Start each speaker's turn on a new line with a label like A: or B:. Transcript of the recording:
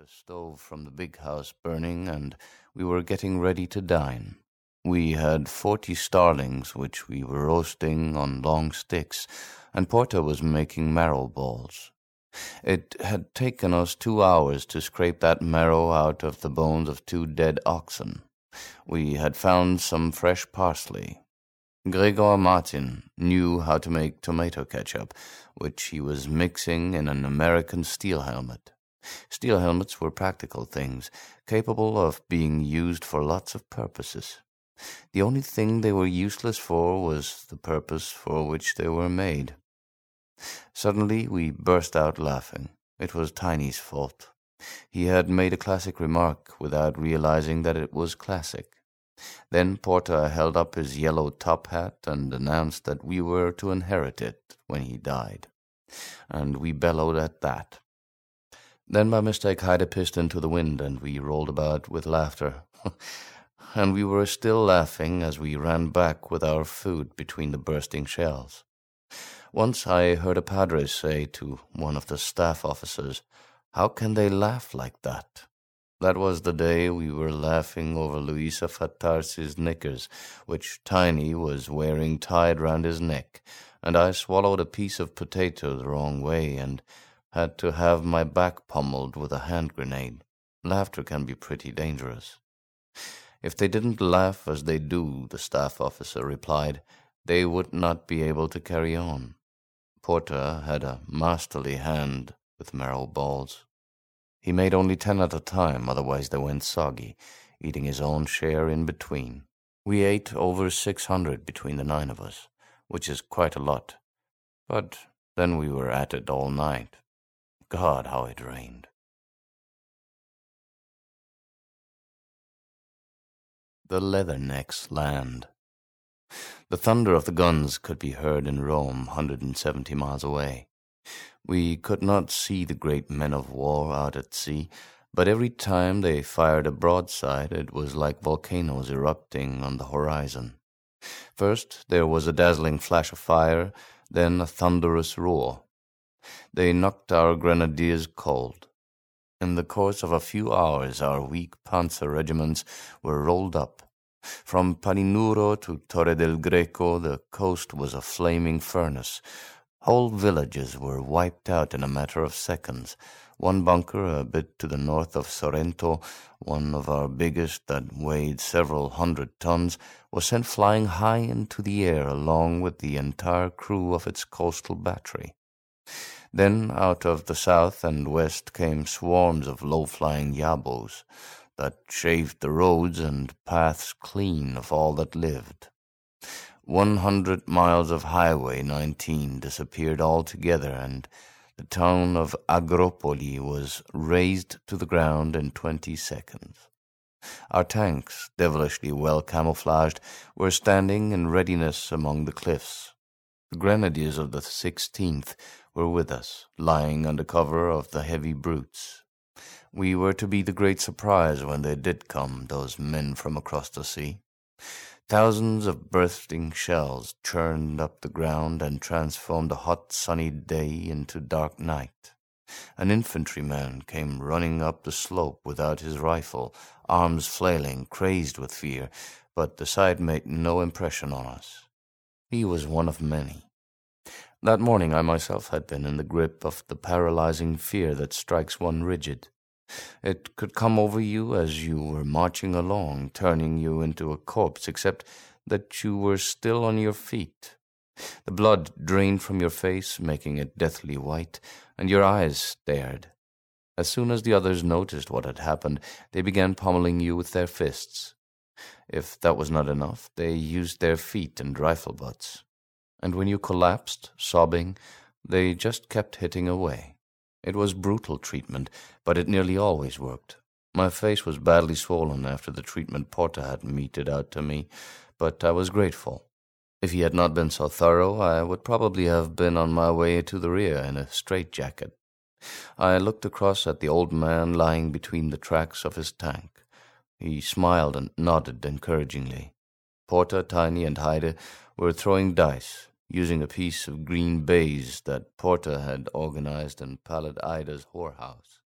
A: the stove from the big house burning, and we were getting ready to dine. We had 40 starlings, which we were roasting on long sticks, and Porter was making marrow balls. It had taken us 2 hours to scrape that marrow out of the bones of 2 dead oxen. We had found some fresh parsley. Gregor Martin knew how to make tomato ketchup, which he was mixing in an American steel helmet. Steel helmets were practical things, capable of being used for lots of purposes. The only thing they were useless for was the purpose for which they were made. Suddenly we burst out laughing. It was Tiny's fault. He had made a classic remark without realizing that it was classic. Then Porter held up his yellow top hat and announced that we were to inherit it when he died. And we bellowed at that. Then by mistake Haida pissed into the wind, and we rolled about with laughter. And we were still laughing as we ran back with our food between the bursting shells. Once I heard a padre say to one of the staff officers, "How can they laugh like that?" That was the day we were laughing over Luisa Fatarsi's knickers, which Tiny was wearing tied round his neck, and I swallowed a piece of potato the wrong way and had to have my back pummeled with a hand grenade. Laughter can be pretty dangerous. If they didn't laugh as they do, the staff officer replied, they would not be able to carry on. Porter had a masterly hand with marrow balls. He made only 10 at a time, otherwise they went soggy, eating his own share in between. We ate over 600 between the 9 of us, which is quite a lot. But then we were at it all night. God, how it rained. The Leathernecks land. The thunder of the guns could be heard in Rome, 170 miles away. We could not see the great men of war out at sea, but every time they fired a broadside it was like volcanoes erupting on the horizon. First there was a dazzling flash of fire, then a thunderous roar. They knocked our grenadiers cold. In the course of a few hours our weak panzer regiments were rolled up. From Palinuro to Torre del Greco the coast was a flaming furnace. Whole villages were wiped out in a matter of seconds. One bunker a bit to the north of Sorrento, one of our biggest that weighed several 100 tons, was sent flying high into the air along with the entire crew of its coastal battery. Then out of the south and west came swarms of low-flying yabos that shaved the roads and paths clean of all that lived. 100 miles of Highway 19 disappeared altogether, and the town of Agropoli was razed to the ground in 20 seconds. Our tanks, devilishly well camouflaged, were standing in readiness among the cliffs. The grenadiers of the 16th were with us, lying under cover of the heavy brutes. We were to be the great surprise when they did come, those men from across the sea. Thousands of bursting shells churned up the ground and transformed a hot sunny day into dark night. An infantryman came running up the slope without his rifle, arms flailing, crazed with fear, but the sight made no impression on us. He was one of many. That morning I myself had been in the grip of the paralyzing fear that strikes one rigid. It could come over you as you were marching along, turning you into a corpse, except that you were still on your feet. The blood drained from your face, making it deathly white, and your eyes stared. As soon as the others noticed what had happened, they began pommeling you with their fists. If that was not enough, they used their feet and rifle butts. And when you collapsed, sobbing, they just kept hitting away. It was brutal treatment, but it nearly always worked. My face was badly swollen after the treatment Porter had meted out to me, but I was grateful. If he had not been so thorough, I would probably have been on my way to the rear in a straitjacket. I looked across at the old man lying between the tracks of his tank. He smiled and nodded encouragingly. Porter, Tiny, and Haida were throwing dice, using a piece of green baize that Porter had organized in Pallid Ida's whorehouse.